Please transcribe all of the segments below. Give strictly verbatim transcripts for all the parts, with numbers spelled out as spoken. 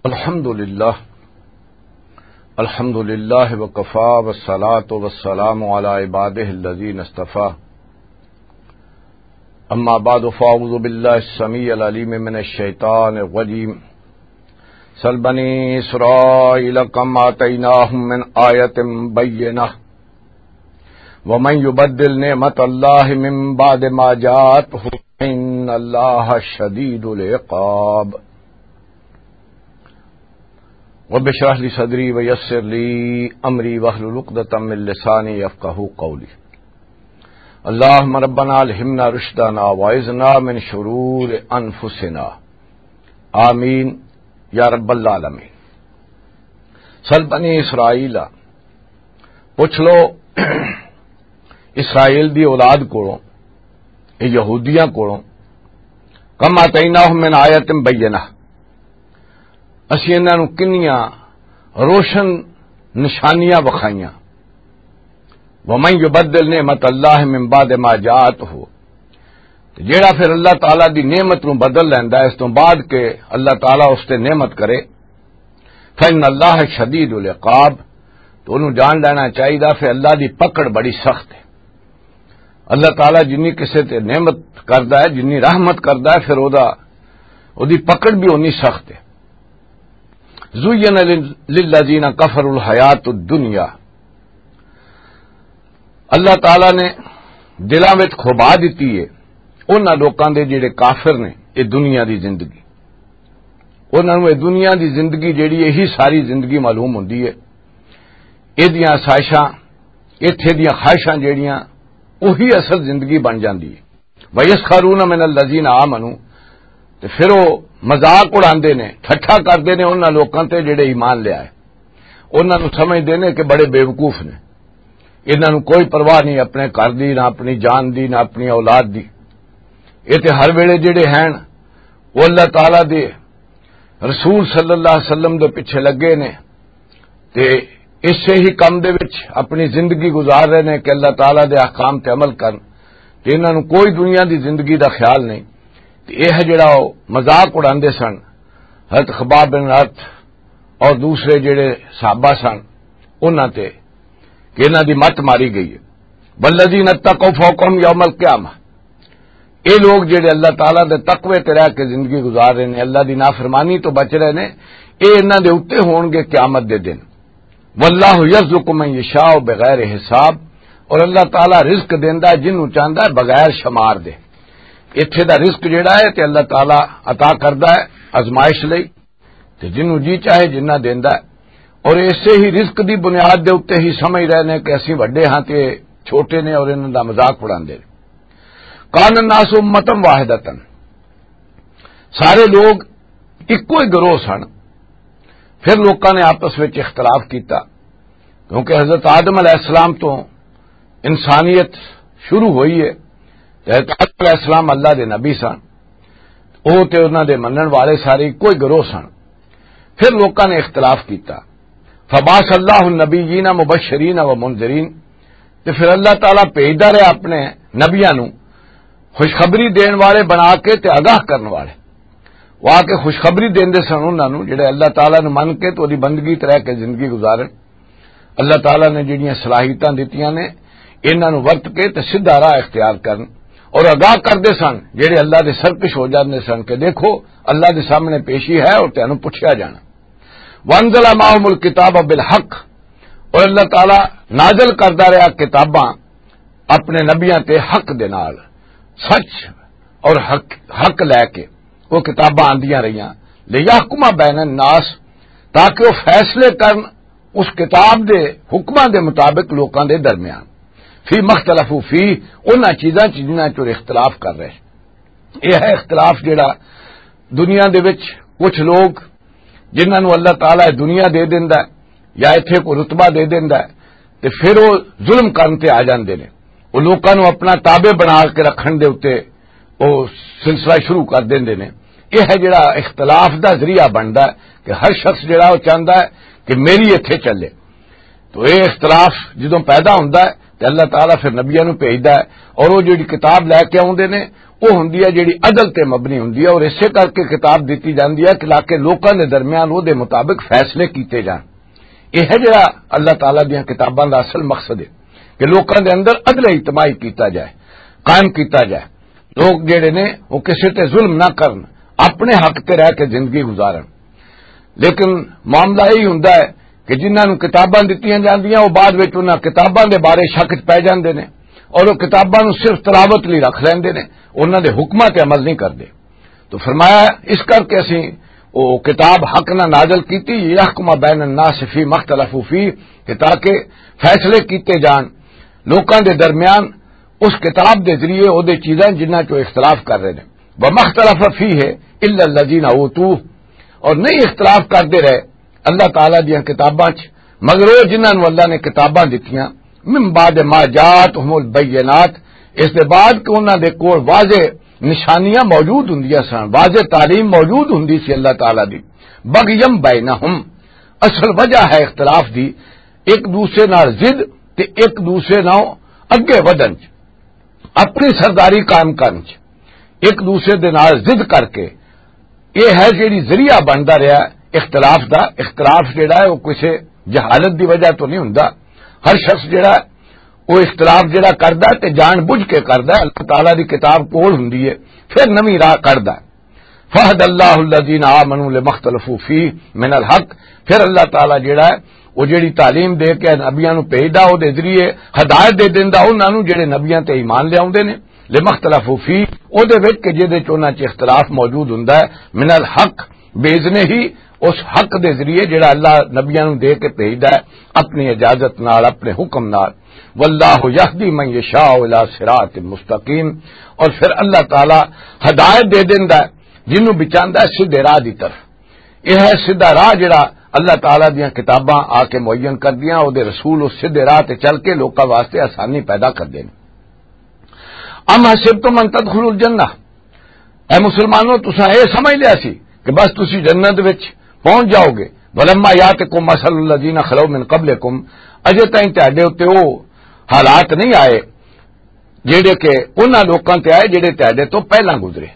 الحمد للہ الحمد للہ وکفا والصلاة والسلام علی عبادہ الذین اصطفیٰ اما بعد فاعوذ باللہ السمیع العلیم من الشیطان الرجیم سل بنی اسرائیل کم آتیناہم من آیۃ بینہ ومن یبدل نعمت اللہ من بعد ما جاءتہ ان اللہ شدید العقاب رب اشرح لي صدري ويسر لي امري واحلل عقدة من لساني يفقهوا قولي اللهم ربنا الهمنا رشدنا واعذنا من شرور انفسنا آمین یا رب العالمین. سل بنی اسرائیل پوچھ لو اسرائیل دی اولاد کولوں یہودیاں کولوں کم آتیناہم من آیۃ بینہ اسی انہاں نوں کنیاں روشن نشانیاں وکھائیاں. ومن یبدل نعمت اللہ من بعد ما جاءتہ جیڑا پھر اللہ تعالی دی نعمت نوں بدل لیندا ہے اس تو بعد کہ اللہ تعالی اس تے نعمت کرے فإن اللہ شدید العقاب تو انہوں جان لینا چاہیے پھر اللہ دی پکڑ بڑی سخت ہے. اللہ تعالی جنی کسے تے نعمت کردا ہے جنی رحمت کردا ہے پھر او دا او دی پکڑ بھی اونی سخت ہے. زُيِّنَ لِلَّذِينَ كَفَرُوا الْحَيَاةُ الدُّنْيَا اللہ تعالی نے دلاں وچ کھوبا دتی ہے انہاں لوکاں دے جڑے کافر نے یہ دنیا دی زندگی انہاں نوں یہ دنیا دی زندگی جیڑی یہی ساری زندگی معلوم ہوندی ہے. ایدیاں آسائشاں ایتھے دیاں خواہشاں جیڑیاں وہی اصل زندگی بن جاندی ہے. وَيَسْخَرُونَ مِنَ الَّذِينَ آمَنُوا تے پھر وہ مذاق اڑاندے نے ٹھٹھا کردے نے انہاں لوکاں تے جڑے ایمان لے آئے. انہاں نوں سمجھدے نے کہ بڑے بے وقوف نے انہاں نوں کوئی پرواہ نہیں اپنے گھر دی نہ اپنی جان دی نہ اپنی اولاد دی. یہ تے ہر ویلے جڑے ہیں وہ اللہ تعالی دے رسول صلی اللہ علیہ وسلم دے پیچھے لگے نے تے اس سے ہی کم دے وچ اپنی زندگی گزار رہے نے کہ اللہ تعالی دے احکام تے عمل کرن تے انہاں نوں کوئی دنیا دی زندگی دا خیال نہیں. یہ جڑا مذاق اڑاندے سن حضرت خباب بن عرت اور دوسرے جڑے صحابہ سن انہاں تے کہ انہاں دی مت ماری گئی ہے. والذین اتقوا فوقہم یوم القیامہ اے لوگ جڑے اللہ تعالیٰ دے تقوی تے رہ کے زندگی گزار رہے نے اللہ دی نافرمانی تو بچ رہے نے اے انہاں دے اوتے ہون گے قیامت دے دن. واللہ یرزق من یشاء بغیر حساب اور اللہ تعالیٰ رزق دیندا ہے جنوں چاہندا ہے بغیر شمار دے. اتھے دا رزق جیڑا ہے تے اللہ تعالیٰ عطا کردا ہے ازمائش لئی تے جنوں جی چاہے جنہ دیندا ہے اور ایسے ہی رزق دی بنیاد دے اوتے ہی سمجھ رہے نے کہ اسی وڈے ہاں تے چھوٹے نے اور انہاں دا مذاق اڑاندے. کان الناس امۃ واحدۃ سارے لوگ اکو ہی گروہ سن. پھر لوکاں نے آپس وچ اختلاف کیتا کیونکہ حضرت آدم علیہ السلام تو انسانیت شروع ہوئی ہے. حضرت آدم علیہ السلام اللہ دے نبی سن وہ تے انہاں دے منن والے سارے کوئی گروہ سن. پھر لوکاں نے اختلاف کیتا فبعث اللہ النبیین مبشرین و منذرین تے پھر اللہ تعالیٰ بھیجدا رہا اپنے نبیاں نوں خوشخبری دین والے بنا کے تے آگاہ کرن والے. وہ آ کے خوشخبری دیندے سن انہاں نوں جڑے اللہ تعالیٰ نوں من کے تو دی بندگی تے رہ کے زندگی گزارن. اللہ تعالیٰ نے جڑیاں صلاحیتاں دتیاں نے انہاں نوں ورت کے تے سیدھا راہ اختیار کرن اور آگاہ کردے سن جڑے اللہ دے سرکش ہو جاندے سن کہ دیکھو اللہ دے سامنے پیشی ہے اور تینوں پوچھیا جانا. وانزل معهم الکتاب بالحق اور اللہ تعالی نازل کردا رہا کتاباں اپنے نبیاں تے حق دے نال سچ اور حق حق لے کے وہ کتاباں آندیاں رہیاں لیحکم بین الناس تاکہ وہ فیصلے کرن اس کتاب دے حکماں دے مطابق لوکاں دے درمیان فی مختلفو فی انہاں چیزاں جنہاں چ اختلاف کر رہے. یہ ہے اختلاف جڑا دنیا دے وچ کچھ لوگ جنہاں نوں اللہ تعالی دنیا دے دیندا ہے یا ایتھے کوئی رتبہ دے دیندا ہے تے پھر وہ ظلم کرن تے آ جاندے نے. وہ لوکاں نوں اپنا تابع بنا کے رکھن دے اوتے وہ سلسلہ شروع کر دیندے نے. یہ ہے جڑا اختلاف دا ذریعہ بندا ہے کہ ہر شخص جڑا وہ چاہندا ہے کہ میری ایتھے چلے. تو یہ اختلاف جدوں پیدا ہوندا ہے تے اللہ تعالیٰ پھر نبیاں نوں بھیجدا ہے اور وہ جڑی کتاب لے کے آوندے نے وہ ہوندی ہے جیڑی عدل تے مبنی ہوندی ہے، اور اسے کر کے کتاب دیتی جاندی ہے کہ لاکے لوکاں دے درمیان وہ دے مطابق فیصلے کیتے جان۔ یہ ہے جڑا اللہ تعالیٰ دیاں کتاباں دا اصل مقصد ہے کہ لوکاں دے اندر عدل اجتماعی کیتا جائے، قائم کیتا جائے، لوگ جڑے نے وہ کسی تے ظلم نہ کرن، اپنے حق تے رہ کے زندگی گزارن۔ لیکن معاملہ یہی ہوندا ہے کہ جنہاں نوں کتاباں دتیاں جاندیاں وہ بعد وچ انہاں کتاباں دے بارے شک چ پی جاندے نے، اور وہ کتاباں نوں صرف تلاوت لئی رکھ لیندے نے، انہاں دے حکماں تے عمل نہیں کردے۔ تو فرمایا اس کر کے اسی وہ کتاب حق نہ نازل کیتی، یحکم بین الناس فی مختلفوا فیہ، کہ تاکہ فیصلے کیتے جان لوکاں دے درمیان اس کتاب دے ذریعے او دے چیزاں جنہاں چو اختلاف کر رہے ہیں۔ ومختلف فیہ الا الذین اوتوہ، اور نہیں اختلاف کردے رہے اللہ تعالیٰ دیاں کتاباں چ مگر وہ جنہاں نوں اللہ نے کتاباں دتیاں من بعد ما جاءتہم البینات، اس دے بعد کہ انہاں دے کول واضح نشانیاں موجود ہوندیاں سن، واضح تعلیم موجود ہوندی سی اللہ تعالیٰ دی، بغیم بینہم، اصل وجہ ہے اختلاف دی ایک دوسرے نال ضد تے ایک دوسرے نال اگے ودن چ، اپنی سرداری قائم کرن چ، ایک دوسرے دے نال ضد کر کے، یہ ہے جیڑی ذریعہ بنتا رہا اختلاف دا۔ اختلاف جڑا ہے وہ کسی جہالت دی وجہ تو نہیں ہوندا، ہر شخص جڑا ہے وہ اختلاف جڑا کردا ہے تے جان بوجھ کے کردا ہے، اللہ تعالیٰ دی کتاب کول ہوندی ہے پھر نویں راہ کردا ہے۔ فہد اللہ الذین آمنوا لما اختلفوا فیہ من الحق، پھر اللہ تعالیٰ جڑا ہے وہ جڑی تعلیم دے کے نبیاں نوں بھیجدا او دے ذریعے ہدایت دے دیندا انہاں نوں جڑے نبیاں تے ایمان لے آوندے نے، لما اختلفوا فیہ، او دے وچ کہ جے دے چ انہاں چ اختلاف موجود ہوندا ہے، من الحق، بیزنے ہی اس حق دے ذریعے جڑا اللہ نبیاں نوں دے کے بھیجدا ہے اپنی اجازت نال، اپنے حکم نال۔ واللہ یہدی من یشاء الی صراط مستقیم، اور پھر اللہ تعالی ہدایت دے دیندا ہے جنوں بھی چاہندا ہے سیدھے راہ دی طرف۔ یہ ہے سیدھا راہ جڑا اللہ تعالی دیاں کتاباں آ کے معین کر دیاں، او دے رسول اس سیدھے راہ تے چل کے لوکاں واسطے آسانی پیدا کر دین۔ ام حسبتم ان تدخلوا الجنہ، اے مسلمانوں تساں اے سمجھ لیا سی کہ بس تسی جنت وچ پہنچ جاؤ گے، ولما یاتکم مثل الذین خلو من قبلکم، اجے تائیں تہاڈے اوتے او حالات نہیں آئے جڑے کہ انہاں لوکاں تے آئے جڑے تہاڈے تو پہلاں گزرے،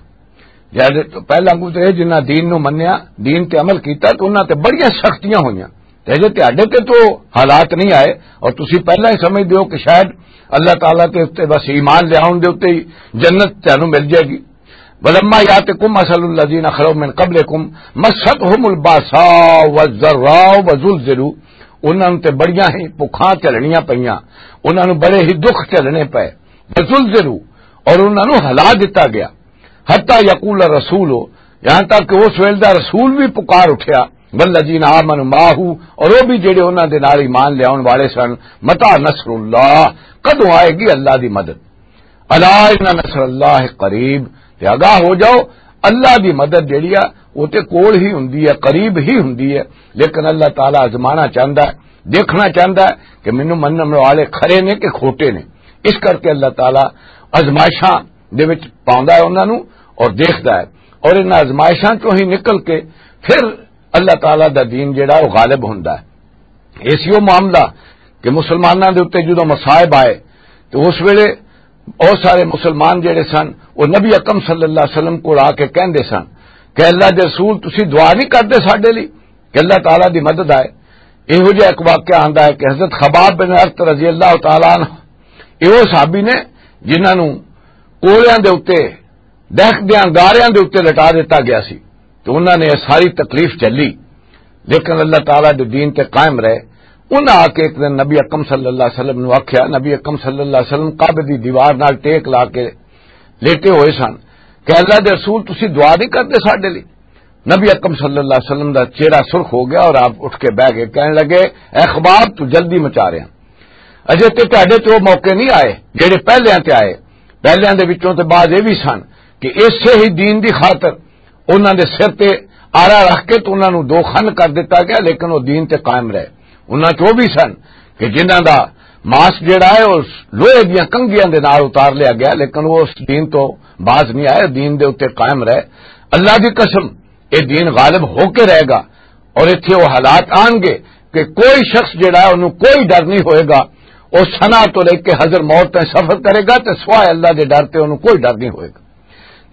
جڑے تو پہلاں گزرے جنہاں دین نو منیا، دین تے عمل کیتا، تو انہاں تے بڑیاں سختیاں ہوئیاں، تے اجے تہاڈے تے تو حالات نہیں آئے، اور تسی پہلاں ہی سمجھ دیو کہ شاید اللہ تعالیٰ تے اوتے بس ایمان لے آؤن دے اوتے ہی جنت تانوں مل جائے گی۔ ولما یاتکم مثل الذین خلو من قبلکم مستهم الباساء والضراء وزلزلوا، انہاں تے بڑیاں ہی بھکھاں چلنیاں پیاں، انہاں نوں بڑے ہی دکھ چلنے پے، وزلزلوا، اور انہاں نوں ہلا دتا گیا، حتی یقول الرسول، یہاں تک کہ اس ویل دا رسول بھی پکار اٹھیا، والذین آمنوا معہ، اور وہ بھی جڑے انہاں دے نال ایمان لے آون والے سن، متى نصر اللہ، کدوں آئے گی اللہ دی مدد، الا ان نصر اللہ قریب، تے آگاہ ہو جاؤ اللہ دی مدد جیڑی ہے وہ تے کول ہی ہوندی ہے، قریب ہی ہوندی ہے، لیکن اللہ تعالیٰ آزمانا چاہندا ہے، دیکھنا چاہندا ہے کہ مینوں منن والے کھرے نے کہ کھوٹے نے، اس کر کے اللہ تعالیٰ آزمائشاں دے وچ پاوندا ہے انہاں نوں اور دیکھدا ہے، اور ان آزمائشاں چوں ہی نکل کے پھر اللہ تعالیٰ دا دین جیڑا وہ غالب ہوندا ہے۔ ایسی وہ معاملہ کہ مسلماناں دے اوتے جدوں مصائب آئے تو اس ویلے بہت سارے مسلمان جڑے سن وہ نبی اکرم صلی اللہ علیہ وسلم کو آ کے کہندے سن کہ اللہ دے رسول تسی دعا نہیں کردے ساڈے لئی کہ اللہ تعالیٰ دی مدد آئے۔ یہو جہا ایک واقعہ آندا ہے کہ حضرت خباب بن ارت رضی اللہ تعالیٰ عنہ یہ صحابی نے جنہاں نوں کولیاں دے اوتے دہکدیاں گاریاں دے اوتے لٹا دیتا گیا سی، تو انہاں نے ساری تکلیف چلی لیکن اللہ تعالیٰ دے دین تے قائم رہے۔ انہاں آ کے ایک دن نبی اکرم صلی اللہ علیہ وسلم نے آکھیا، نبی اکرم صلی اللہ علیہ وسلم کعبے دی دیوار نال ٹیک لا کے لیٹے ہوئے سن کہ اللہ دے رسول تسی دعا نہیں کردے ساڈے لئی؟ نبی اکرم صلی اللہ علیہ وسلم دا چہرہ سرخ ہو گیا اور آپ اٹھ کے بیٹھ گئے، کہنے لگے اے خباب تو جلدی مچا رہے ہیں، اجے تے تہاڈے تے وہ موقع نہیں آئے جڑے پہلیاں تے آئے، پہلیاں دے وچوں تے بعض یہ بھی سن کہ اسے ہی دین دی خاطر انہاں دے سر تے آرا رکھ کے تو انہاں نوں دو خن کر دیتا گیا لیکن وہ دین تے قائم رہے۔ انہاں چ وہ بھی سن کہ جنہاں دا ماس جڑا ہے اس لوہے دیاں کنگیاں دے نال اتار لیا گیا لیکن وہ اس دین تو باز نہیں آئے، دین دے اوتے قائم رہے۔ اللہ دی قسم یہ دین غالب ہو کے رہے گا، اور ایتھے وہ حالات آن گے کہ کوئی شخص جڑا ہے انہوں کوئی ڈر نہیں ہوئے گا، وہ سنا تو لے کے حضر موت تک سفر کرے گا تو سوائے اللہ دے ڈر تے انہوں کوئی ڈر نہیں ہوئے گا۔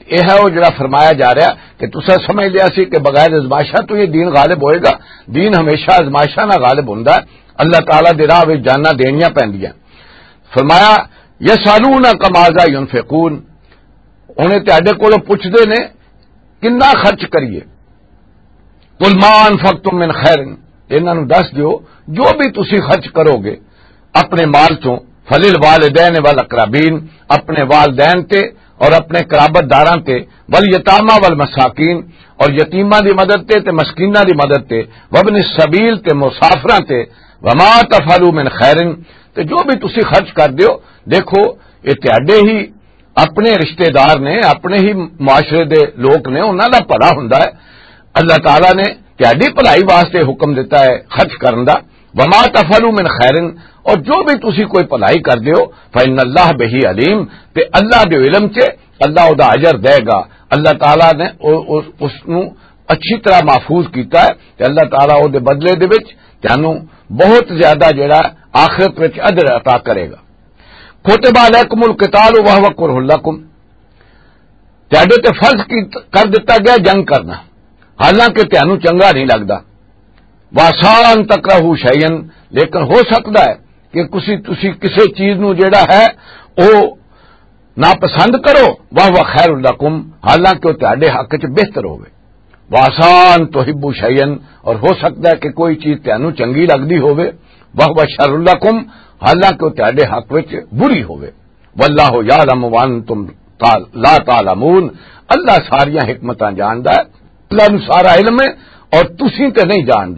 یہ ہے وہ جڑا فرمایا جا رہا کہ تسا سمجھ لیا سی کہ بغیر ازمائشاں تو یہ دین غالب ہوئے گا. دین ہمیشہ ازمائشاں نہ غالب ہوندا ہے. اللہ تعالی دی راہ وچ جاناں دینیاں پیندیاں. فرمایا یسالونک ماذا ينفقون, انہیں تہاڈے کولوں پوچھدے نے کنا خرچ کریے. قل ما انفقتم من خیر, انہاں نوں دس دیو جو بھی تسی خرچ کرو گے اپنے مال چوں, فللوالدین والاقربین, اپنے والدین تے اور اپنے قرابت داراں تے, والیتامى والمساکین, اور یتیماں دی مدد تے تے مسکیناں دی مدد تے, وابن السبیل تے مسافراں تے, وما تفعلوا من خیر, تے جو بھی تسی خرچ کر دیو دیکھو یہ تہاڈے ہی اپنے رشتہ دار نے, اپنے ہی معاشرے دے لوگ نے, انہاں دا بھلا ہوندا ہے. اللہ تعالی نے تہاڈی بھلائی واسطے حکم دیتا ہے خرچ کرن دا. وما تفعلوا من خیر, اور جو بھی تسی کوئی بھلائی کر دیو فإن اللہ بہ علیم, تے اللہ دے علم چ اللہ او دا اجر دے گا. اللہ تعالی نے اس نو اچھی طرح محفوظ کیتا ہے تے اللہ تعالی او دے بدلے دے وچ تانوں بہت زیادہ جڑا آخرت وچ اجر عطا کرے گا. کتب علیکم القتال وہو کرہ لکم, تہاڈے تے فرض کر دیتا گیا جنگ کرنا حالانکہ تانوں چنگا نہیں لگدا. واسان تکرہوا شیئا, لیکن ہو سکتا ہے کہ کسی تسی کسی چیز نو جیڑا ہے او ناپسند کرو, وہو خیر لکم, حالانکہ وہ تہاڈے حق وچ بہتر ہوے. واسان تحبوا شیئا, اور ہو سکتا ہے کہ کوئی چیز تانوں چنگی لگدی ہوے, وہو شر لکم, حالانکہ وہ تہاڈے حق وچ بری ہوے. واللہ یعلم وانتم لا تعلمون, اللہ ساریاں حکمتاں جاندا ہے, اللہ نو سارا علم ہے اور تسی تے نہیں جاندے.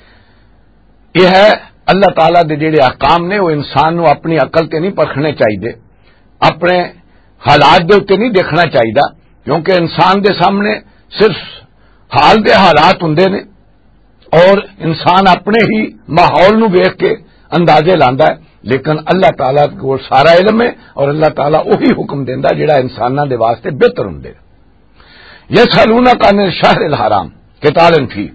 یہ ہے اللہ تعالیٰ دے جڑے احکام نے وہ انسان نو اپنی عقل تے نہیں پرکھنے چاہیے, اپنے حالات دے اوتے نہیں دیکھنا چاہیے, کیونکہ انسان دے سامنے صرف حال دے حالات ہوندے نے اور انسان اپنے ہی ماحول نو ویکھ کے اندازے لاندا ہے. لیکن اللہ تعالیٰ کو سارا علم ہے اور اللہ تعالیٰ وہی حکم دیندا جڑا انساناں دے واسطے بہتر ہوندے. یسالونک عن الشہر الحرام قتال فیہ,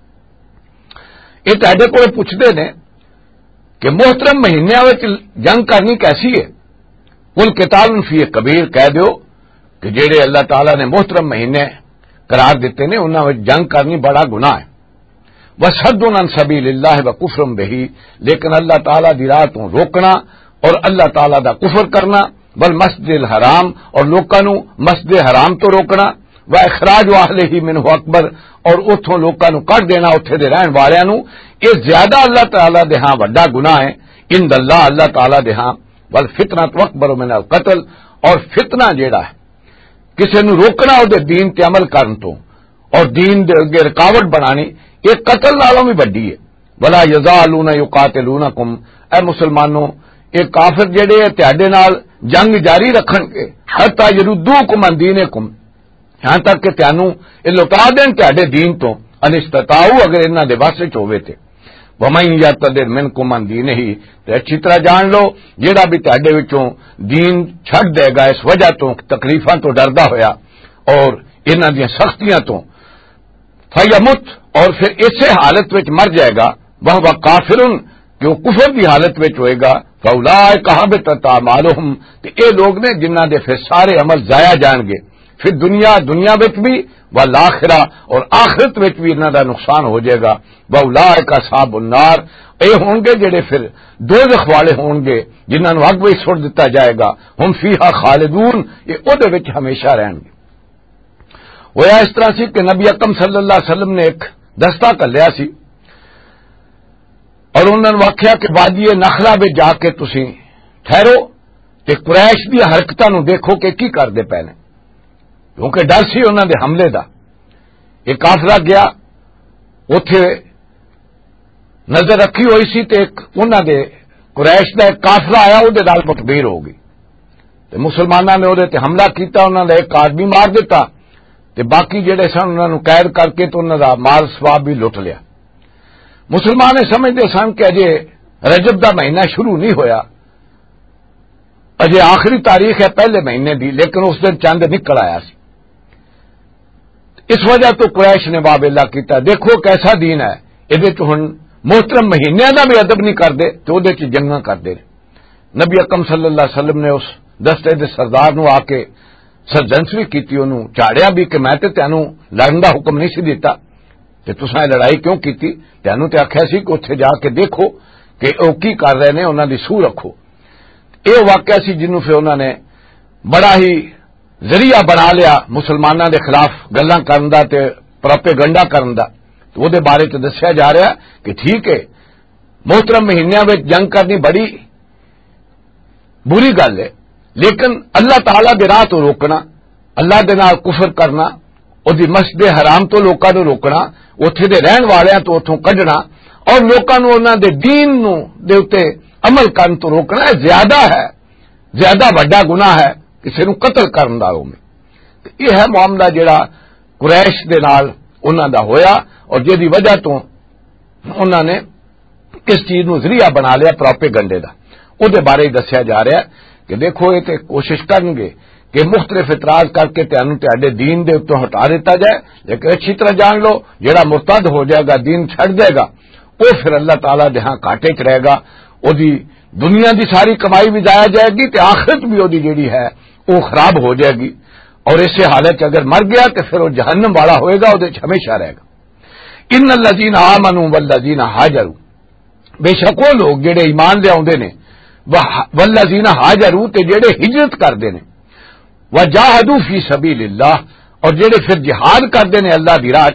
یہ تہاڈے کول پوچھدے نے کہ محترم مہینیاں وچ جنگ کرنی کیسی ہے. قل قتال فیہ کبیر, کہہ دیو کہ جڑے اللہ تعالیٰ نے محترم مہینے قرار دیتے نے انہاں وچ جنگ کرنی بڑا گناہ ہے. وصد عن سبیل اللہ وکفر بہ, لیکن اللہ تعالیٰ دی راہ تو روکنا اور اللہ تعالیٰ دا کفر کرنا, والمسجد الحرام, اور لوکاں نو مسجد حرام تو روکنا, و اخراج اہلہ منہ اکبر, اور اتھوں لوکاں نو کڈ دینا اتھے دے رہن والیاں نو, یہ زیادہ اللہ تعالیٰ دے ہاں وڈا گناہ ہے. عند اللہ, اللہ تعالیٰ دے ہاں. والفتنہ اکبر من القتل, اور فتنہ جیڑا ہے کسے نو روکنا او دے دین تے عمل کرن تو اور دین دے اگے رکاوٹ بنانی, یہ قتل نالوں بھی بڑی ہے. ولا یزالون یقاتلونکم, اے مسلمانوں یہ کافر جڑے تہاڈے نال جنگ جاری رکھن گے حتی یردوکم عن دینکم, یہاں تک کہ تانوں یہ لوٹا دین تہاڈے دین تو, ان استطاعوا, اگر انہاں دے واسطے چوے تے. ومن یرتد منکم عن دینہ, تے اچھی طرح جان لو جیڑا بھی تہاڈے وچوں دین چھڈ دے گا اس وجہ تو تکلیفاں تو ڈردا ہویا اور انہاں دی سختیاں تو, فیمت, اور پھر اسی حالت وچ مر جائے گا, وہ کافر, کہ وہ کفر کی حالت وچ ہوئے گا, فاولئک حبطت اعمالہم, تے اے لوگ نے جنہاں دے پھر سارے عمل ضائع جان گے, پھر دنیا دنیا وچ بھی والآخرہ, اور آخرت وچ بھی انہاں دا نقصان ہو جائے گا. واولئک اصحاب النار, اے ہون گے جڑے پھر دوزخ والے ہون گے جنہاں نو اگ وچ سٹ دتا جائے گا, ہم فیہا خالدون, یہ او دے وچ ہمیشہ رہن گے. ہویا اس طرح سی کہ نبی اکرم صلی اللہ علیہ وسلم نے ایک دستہ کلیا سی اور انہوں نے آخیا کہ وادی نخلا میں جا کے تسی ٹھہرو تے قریش دی حرکتاں نو دیکھو کہ کی کردے پے نے, کیونکہ ڈر سی انہوں دے حملے دا. ایک قافلہ گیا, اوتھے نظر رکھی ہوئی سی تے ایک انہوں دے قریش دا ایک قافلہ آیا, او دے نال مخبیر ہو گئی تے مسلماناں نے او دے تے حملہ کیتا, انہوں نے ایک آدمی مار دیتا تے باقی جڑے سن انہوں نے قید کر کے تو انہوں دا مال ثواب بھی لٹ لیا. مسلمان سمجھتے سن کہ اجے رجب دا مہینہ شروع نہیں ہویا, اجے آخری تاریخ ہے پہلے مہینے دی, لیکن اس دن چاند نکل آیا سی. اس وجہ تو قریش نے واویلا کیتا, دیکھو کیسا دین ہے, یہ ہن محترم مہینے کا بھی ادب نہیں کرتے تو وہ جنگاں کرتے. نبی اکرم صلی اللہ علیہ وسلم نے اس دستے دے سردار نو آ کے ਸਰਜੰਸ بھی ਕੀਤੀ, ਉਹਨੂੰ ਝਾੜਿਆ ਵੀ ਕਿ ਮੈਂ ਤੇ ਤੈਨੂੰ ਲੜਨ ਦਾ ਹੁਕਮ ਨਹੀਂ ਸੀ ਦਿੱਤਾ ਤੇ ਤੁਸੀਂ ਇਹ ਲੜਾਈ ਕਿਉਂ ਕੀਤੀ, ਤੈਨੂੰ ਤੇ ਆਖਿਆ ਸੀ ਕਿ ਉੱਥੇ ਜਾ ਕੇ ਦੇਖੋ ਕਿ ਉਹ ਕੀ ਕਰ ਰਹੇ ਨੇ, ਉਹਨਾਂ ਦੀ ਸੂਹ ਰੱਖੋ। ਇਹ ਵਾਕਿਆ ਸੀ ਜਿਹਨੂੰ ਫਿਰ ਉਹਨਾਂ ਨੇ ਬੜਾ ਹੀ ਜ਼ਰੀਆ ਬਣਾ ਲਿਆ ਮੁਸਲਮਾਨਾਂ ਦੇ ਖਿਲਾਫ ਗੱਲਾਂ ਕਰਨ ਦਾ ਤੇ ਪ੍ਰੋਪੇਗੰਡਾ ਕਰਨ ਦਾ। ਤੇ ਉਹਦੇ ਬਾਰੇ ਚ ਦੱਸਿਆ ਜਾ ਰਿਹਾ ਕਿ ਠੀਕ ਹੈ ਮੁਹਤਰਮ ਮਹੀਨਿਆਂ ਵਿੱਚ ਜੰਗ ਕਰਨੀ ਬੜੀ ਬੁਰੀ ਗੱਲ ਹੈ, ਲੇਕਿਨ ਅੱਲਾਹ ਤਾਲਾ ਦੇ ਰਾਹ ਤੋਂ ਰੋਕਣਾ, ਅੱਲਾਹ ਦੇ ਨਾਲ ਕੁਫਰ ਕਰਨਾ, ਉਹਦੀ ਮਸਜਿਦ ਹਰਾਮ ਤੋਂ ਲੋਕਾਂ ਨੂੰ ਰੋਕਣਾ, ਉੱਥੇ ਦੇ ਰਹਿਣ ਵਾਲਿਆਂ ਤੋਂ ਉੱਥੋਂ ਕੱਢਣਾ ਔਰ ਲੋਕਾਂ ਨੂੰ ਉਹਨਾਂ ਦੇ ਦੀਨ ਨੂੰ ਦੇ ਉੱਤੇ ਅਮਲ ਕਰਨ ਤੋਂ ਰੋਕਣਾ ਇਹ ਜ਼ਿਆਦਾ ਹੈ, ਜ਼ਿਆਦਾ ਵੱਡਾ ਗੁਨਾਹ ਹੈ ਕਿਸੇ ਨੂੰ ਕਤਲ ਕਰਨ ਦਾ। ਉਹ ਇਹ ਹੈ ਮਾਮਲਾ ਜਿਹੜਾ ਕੁਰੈਸ਼ ਦੇ ਨਾਲ ਉਹਨਾਂ ਦਾ ਹੋਇਆ ਔਰ ਜਿਹਦੀ ਵਜ੍ਹਾ ਤੋਂ ਉਹਨਾਂ ਨੇ ਇਸ ਚੀਜ਼ ਨੂੰ ਜ਼ਰੀਆ ਬਣਾ ਲਿਆ ਪ੍ਰੋਪੇਗੰਡੇ ਦਾ। ਉਹਦੇ ਬਾਰੇ ਹੀ ਦੱਸਿਆ ਜਾ ਰਿਹਾ ਕਿ ਦੇਖੋ ਇਹ ਤੇ ਕੋਸ਼ਿਸ਼ ਕਰਨਗੇ کہ مختلف اعتراض کر کے تینوں تہاڈے دین دے اتوں ہٹا دیتا جائے، لیکن اچھی طرح جان لو جڑا مرتد ہو جائے گا دین چھڑ دے گا وہ پھر اللہ تعالیٰ دے ہاں کاٹے چ رہے گا، وہ دی دنیا دی ساری کمائی بھی ضائع جائے گی تے آخرت بھی وہ دی جیڑی ہے وہ خراب ہو جائے گی، اور اسے حالت اگر مر گیا تو پھر وہ جہنم والا ہوئے گا، وہ ہمیشہ رہے گا۔ ان الذین آمنوا والذین ہاجروا، بے شک وہ لوگ جڑے ایمان لے آوندے نے، والذین ہاجروا تے جڑے ہجرت کردے نے، وجاہدوا فی سبیل اللہ اور جڑے پھر جہاد کردے نے اللہ دی راہ،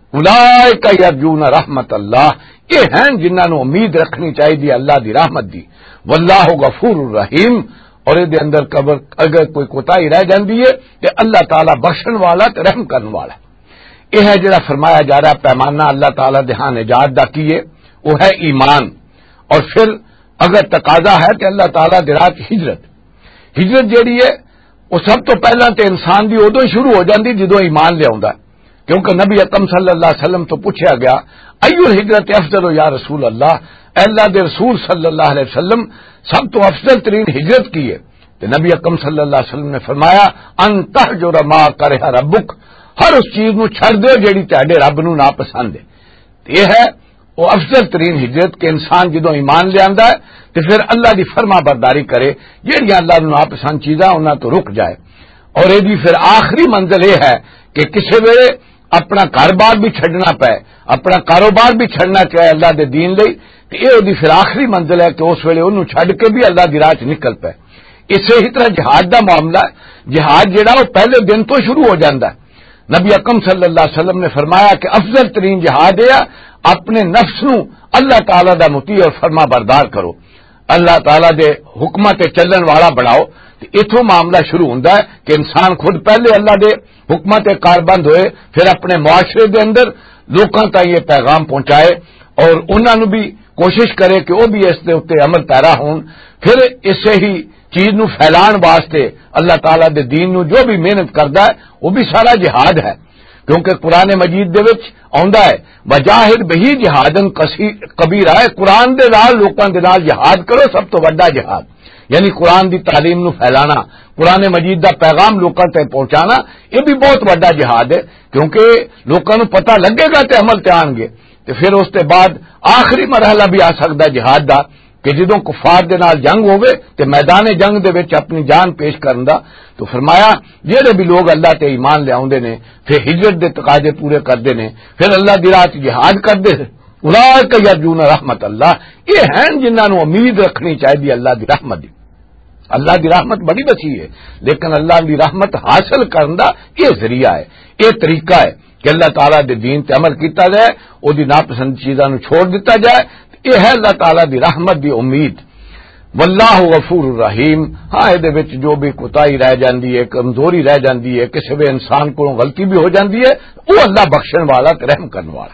اولئک یرجون رحمت اللہ، یہ ہیں جنہاں نو امید رکھنی چاہیے اللہ دی رحمت دی، واللہ غفور الرحیم، اور یہ دے اندر اگر کوئی کوتاہی رہ جاندی ہے تے اللہ تعالی بخشن والا تے رحم کرن والا۔ یہ ہے جڑا فرمایا جا رہا پیمانہ اللہ تعالی دے ہاں نجات دا کیے وہ ہے ایمان، اور پھر اگر تقاضا ہے کہ اللہ تعالی دے راہ ہجرت، ہجرت جیڑی ہے وہ سب تو پہلا تے انسان دی ادو ہی شروع ہو جاندی جدو ایمان لے آوندا ہے، کیونکہ نبی اکرم صلی اللہ علیہ وسلم تو پوچھا گیا ایو الہجرت افضل یا رسول اللہ، اے اللہ دے رسول صلی اللہ علیہ وسلم سب تو افضل ترین ہجرت کی ہے، تو نبی اکرم صلی اللہ علیہ وسلم نے فرمایا ان تہجر ما کرہ ربک، ہر اس چیز نو چھڑ دو جیڑی تہاڈے رب نو ناپسند ہے۔ یہ ہے وہ افضل ترین ہجرت کہ انسان جدو ایمان لے آندا ہے تو پھر اللہ دی فرما برداری کرے، جیڑیاں اللہ نو ناپسند چیزاں انہاں تو رک جائے، اور یہ بھی پھر آخری منزل یہ ہے کہ کسی ویلے اپنا گھر بار بھی چھڈنا پے، اپنا کاروبار بھی چھڈنا چاہے اللہ دے دین لئی، تو یہ دی پھر آخری منزل ہے کہ اس ویلے انہوں چھڈ کے بھی اللہ دی راہ چ نکل پے۔ اسی ہی طرح جہاد دا معاملہ ہے، جہاد جڑا وہ پہلے دن تو شروع ہو جاندا ہے۔ نبی اکرم صلی اللہ علیہ وسلم نے فرمایا کہ افضل ترین جہاد ہے اپنے نفس نو اللہ تعالی دا مطیع اور فرما بردار کرو، اللہ تعالی دے حکماں تے چلن والا بناؤ۔ تو اتوں معاملہ شروع ہوندا ہے کہ انسان خود پہلے اللہ دے حکماں تے کاربند ہوئے، پھر اپنے معاشرے دے اندر لوکاں تک یہ پیغام پہنچائے اور انہاں نو بھی کوشش کرے کہ وہ بھی اس دے اوتے عمل پیرا ہون، پھر اسے ہی چیز نو پھیلان واسطے اللہ تعالی دے دین نو جو بھی محنت کردا ہے وہ بھی سارا جہاد ہے، کیونکہ قرآن مجید دے وچ آندا ہے وجاہد بہی جہادن کبیرہ، ہے قرآن دے نال لوکاں دے نال جہاد کرو سب تو بڑا جہاد، یعنی قرآن دی تعلیم نو پھیلانا، قرآن مجید دا پیغام لوکاں تک پہنچانا، یہ بھی بہت بڑا جہاد ہے، کیونکہ لوکاں نو پتہ لگے گا تے عمل تے آن گے، تے پھر اس کے بعد آخری مرحلہ بھی آ سکدا جہاد دا کہ جدوں کفار دے نال جنگ ہوے تے میدان جنگ دے وچ اپنی جان پیش کرن دا، تو فرمایا جہے بھی لوگ اللہ تے ایمان لے آوندے نے پھر ہجرت دے تقاضے پورے کردے نے، پھر اللہ دی راہ جہاد کردے، اولئک یرجون رحمت اللہ، یہ ہیں جنہاں نو امید رکھنی چاہیے اللہ دی رحمت دی۔ اللہ دی رحمت بڑی بچی ہے، لیکن اللہ دی رحمت حاصل کرن دا یہ ذریعہ ہے، یہ طریقہ ہے کہ اللہ تعالیٰ دے دین تے عمل کیتا جائے، او دی ناپسند چیزاں نو چھوڑ دیتا جائے، یہ ہے اللہ تعالیٰ دی رحمت دی امید۔ واللہ غفور الرحیم، ہاں یہ وچ جو بھی کوتاہی رہ جاندی ہے، کمزوری رہ جاندی ہے، کسی بھی انسان کو غلطی بھی ہو جاندی ہے، وہ اللہ بخشن والا تے رحم کرن والا۔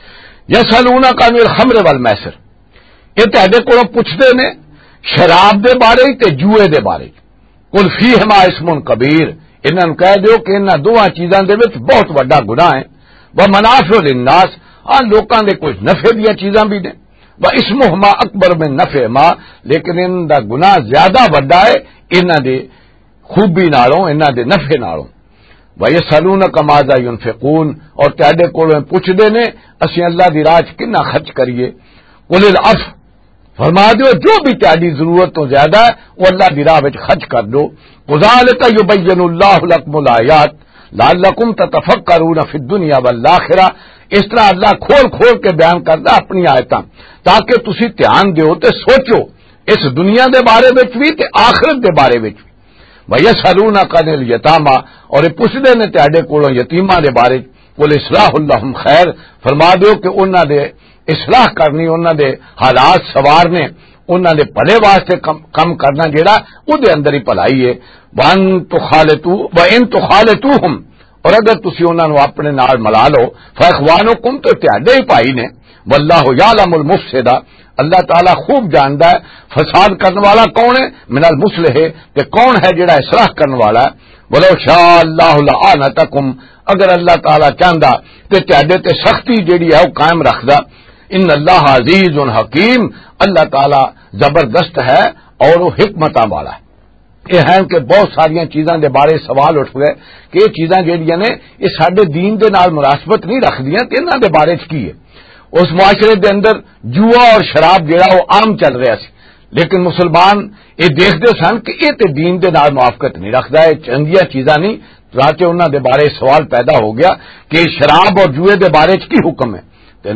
یسألونک عن الخمر والمیسر، یہ تہاڈے کولوں پوچھدے نے شراب دے بارے تے جوئے دے بارے، قل فیہما اسم کبیر، انہاں نوں کہہ دیو کہ انہاں دوواں چیزاں دے وچ بہت بڑا گناہ ہے، ومنافع للناس، ہاں لوکاں دے کچھ نفع دیاں چیزاں بھی نے، واسمہما اکبر من نفعہما، لیکن ان دا گناہ زیادہ بڑا ہے انہاں دے خوبی نالوں، انہاں دے نفع نالوں۔ وَيَسْأَلُونَكَ مَاذَا يُنْفِقُونَ، اور تہاڈے کولوں پوچھدے نے اسی اللہ دی راہ کنا خرچ کریے، قُلِ الْعَفْوَ، فرما دیو جو بھی تہاڈی ضرورت تو زیادہ ہے وہ اللہ دی راہ وچ خرچ کر دو، کذالک یبین اللہ لکم الآیات لعلکم تتفکرون فی الدنیا والآخرہ. اس طرح اللہ کھول کھول کے بیان کردا اپنی آیتاں تاکہ تسی دھیان دیو تے سوچو اس دنیا دے بارے وچ بھی تے آخرت دے بارے وچ بھی. وَيَسْأَلُونَكَ عَنِ الْيَتَامَى اور یہ پوچھدے نے تہاڈے کولوں یتیماں دے بارے. قُلْ إِصْلَاحٌ لَهُمْ خَيْرٌ فرما دیو کہ انہاں دے اصلاح کرنی، انہاں دے حالات سوارنے، انہاں دے بھلے واسطے کم, کم کرنا جیڑا او دے اندر ہی بھلائی ہے. وَأَن تُخَالِطُوا وَإِن تُخَالِطُوهُمْ اور اگر تسی انہاں نو اپنے نال ملا لو فَإِخْوَانُكُمْ تو تہاڈے ہی بھائی نے. وَاللَّهُ يَعْلَمُ الْمُفْسِدَ اللہ تعالیٰ خوب جاندا ہے فساد کرنے والا کون ہے، من المصلح کہ کون ہے جڑا اصلاح کرنے والا ہے. وَلَوْ شَاءَ اللَّهُ لَأَعْنَتَكُمْ اگر اللہ تعالیٰ چاہندا تے تہاڈے تے سختی جیڑی ہے وہ قائم رکھدا. ان اللہ عزیز حکیم اللہ تعالیٰ زبردست ہے اور وہ حکمتاں والا ہے. یہ ہے کہ بہت ساری چیزاں دے بارے سوال اٹھ گئے کہ یہ چیزاں جہاں نے یہ سارے دین دے نال مناسبت نہیں رکھدیاں تے انہاں دے بارے چ کی ہے. اس معاشرے دے اندر جوا اور شراب جہاں وہ عام چل رہا سی، لیکن مسلمان یہ دیکھتے سن کہ یہ تے دین دے نال موافقت نہیں رکھدا، یہ چنگیاں چیزاں نہیں. راتے انہاں دے بارے سوال پیدا ہو گیا کہ شراب اور جوئے دے بارے چ کی حکم ہے.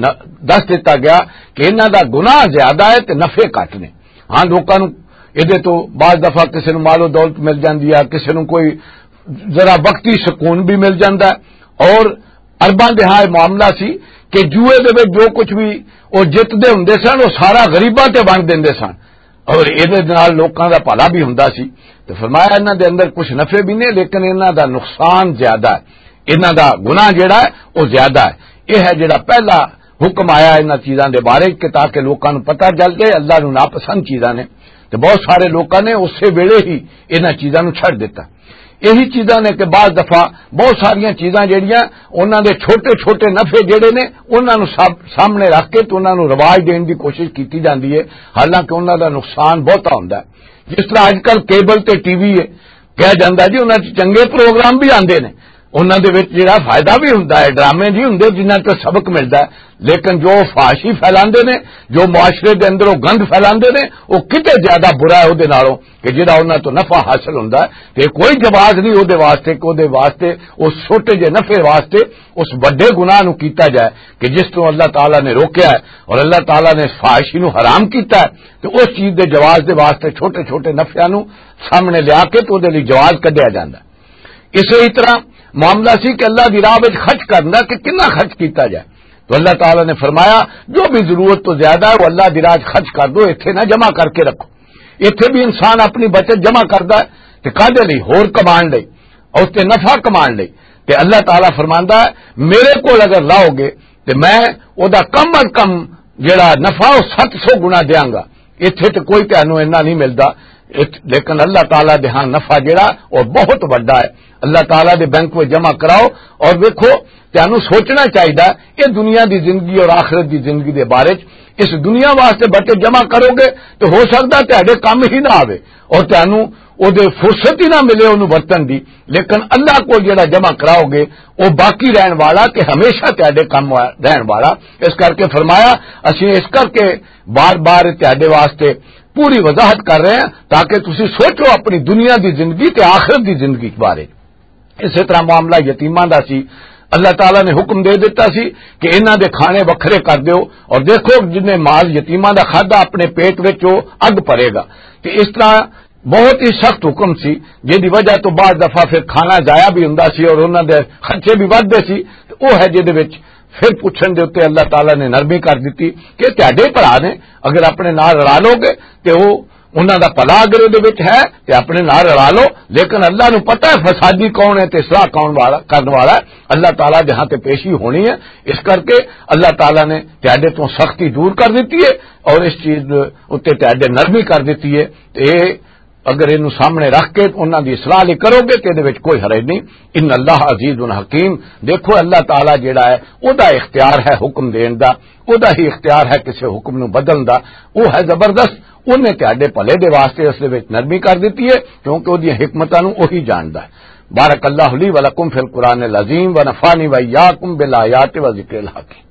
دس دیتا گیا کہ انہاں دا گناہ زیادہ ہے تے نفع گھٹ نے. ہاں لوکاں نوں یہ تو بعض دفعہ کسی نو مال و دولت مل جاندی ہے، کسی نو کوئی ذرا وقتی سکون بھی مل جاندا ہے. اور ارباں دہاں معاملہ سی کہ جوئے دے وچ جو کچھ بھی وہ جتدے ہوندے سن وہ سارا غریباں تے ونڈ دیندے سن اور یہ نال لوکاں دا بھلا بھی ہوندا سی. تو فرمایا انہاں دے اندر کچھ نفع بھی نہیں لیکن انہاں دا نقصان زیادہ ہے، انہاں دا گناہ جیڑا ہے وہ زیادہ ہے. یہ ہے جڑا پہلا حکم آیا انہاں چیزاں دے بارے کہ تاکہ لوکاں نوں پتہ چل جائے اللہ نوں ناپسند چیزاں نے. تو بہت سارے لوکاں نے اسی ویلے ہی انہاں چیزاں نوں چھڈ دیتا. یہی چیزاں نے کہ بعض دفعہ بہت ساری چیزاں جہاں انہوں نے چھوٹے چھوٹے نفے جہے نے انہوں سامنے رکھ کے تو انہوں رواج دین کی کوشش کی جاتی ہے، حالانکہ انہوں کا نقصان بہتا ہوتا ہے. جس طرح اج کل کیبل تے ٹی وی ہے کہا جاتا جی انہوں چنگے پروگرام بھی آتے ہیں، انہوں دے وچ جڑا فائدہ بھی ہوندا ہے، ڈرامے بھی ہوندے جنہاں تو سبق ملتا ہے، لیکن جو فحاشی پھیلاندے نے، جو معاشرے دے اندر وہ گند پھیلاندے نے وہ کتے زیادہ برا ہے اودے نالوں کہ جڑا انہاں تو نفع حاصل ہوندا ہے. تے کوئی جواز نہیں اودے واسطے کہ اودے واسطے اس چھوٹے جے نفع واسطے اس بڑے گناہ نو کیتا جائے کہ جس تو اللہ تعالیٰ نے روکیا ہے اور اللہ تعالیٰ نے فحاشی نو حرام کیتا ہے. تو اس چیز دے جواز دے واسطے چھوٹے چھوٹے نفعاں نو سامنے لیا کے تو اودے لئی جواز کڈیا جاندا. اسی طرح معاملہ سی کہ اللہ دی راہ وچ خرچ کرنا کہ کتنا خرچ کیتا جائے. تو اللہ تعالیٰ نے فرمایا جو بھی ضرورت تو زیادہ ہے وہ اللہ دی راہ خرچ کر دو، ایتھے نہ جمع کر کے رکھو. ایتھے بھی انسان اپنی بچت جمع کردا ہے تے کادے لئی ہور کمان لئی اور تے نفع کمان لئی. تے اللہ تعالیٰ فرماندا ہے میرے کول اگر لاؤ گے تے میں او دا کم از کم جڑا نفع او سات سو گنا دیاں گا. ایتھے تے کوئی تانوں اتنا نہیں ملدا، لیکن اللہ تعالیٰ دے ہاں نفع جڑا وہ بہت بڑا ہے. اللہ تعالیٰ دے بینک میں جمع کراؤ اور دیکھو تانوں سوچنا چاہیے یہ دنیا دی زندگی اور آخرت دی زندگی دے بارے اس دنیا واسطے بچے جمع کرو گے تو ہو سکتا تہاڈے کم ہی نہ آوے اور تانوں او دے فرصت ہی نہ ملے اونوں برتن دی، لیکن اللہ کو جڑا جمع کراؤ گے وہ باقی رہن والا کہ ہمیشہ تہاڈے کم رہن والا. اس کر کے فرمایا اسی اس کر کے بار بار تہاڈے واسطے پوری وضاحت کر رہے ہیں تاکہ تسی سوچو اپنی دنیا دی زندگی تے آخرت دی زندگی کے بارے. اسی طرح معاملہ یتیماں دا سی، اللہ تعالیٰ نے حکم دے دیتا سی کہ انہاں دے کھانے وکھرے کر دیو اور دیکھو جن نے مال یتیماں دا کھادا اپنے پیٹ وچ وہ اگ پڑے گا. کہ اس طرح بہت ہی سخت حکم سی جس دی وجہ تو بعض دفعہ پھر کھانا ضائع بھی ہوندا سی اور انہاں دے خرچے بھی ودھدے سی. وہ ہے جے دے وچ پھر پوچھن دے اوتے اللہ تعالیٰ نے نرمی کر دیتی کہ تہاڈے بھرا نے اگر اپنے نال رلا لو گے تے وہ انہاں دا پلا اگر دے وچ ہے تے اپنے نال رلا لو، لیکن اللہ نو پتہ ہے فسادی کون ہے تے اصلاح کون والا کرنے والا ہے. اللہ تعالیٰ دے ہاں تے پیشی ہونی ہے، اس کر کے اللہ تعالیٰ نے تہاڈے تو سختی دور کر دیتی ہے اور اس چیز اوتے تہاڈے نرمی کر دیتی ہے. تے اگر انہوں سامنے رکھ کے انہاں دی اصلاح لے کرو گے تے دے وچ کوئی حرج نہیں. ان اللہ عزیز حکیم، دیکھو اللہ تعالیٰ جیڑا ہے او دا اختیار ہے حکم دین دا، او دا ہی اختیار ہے کسی حکم نو بدلن دا، وہ ہے زبردست. انہیں تہاڈے بھلے دے واسطے اس دے وچ نرمی کر دیتی ہے کیونکہ وہ دی حکمتاں نو وہی جاندا ہے. بارک اللہ لی ولکم فی القرآن العظیم ونفعنی وإیاکم بالآیات و ذکر الحکیم.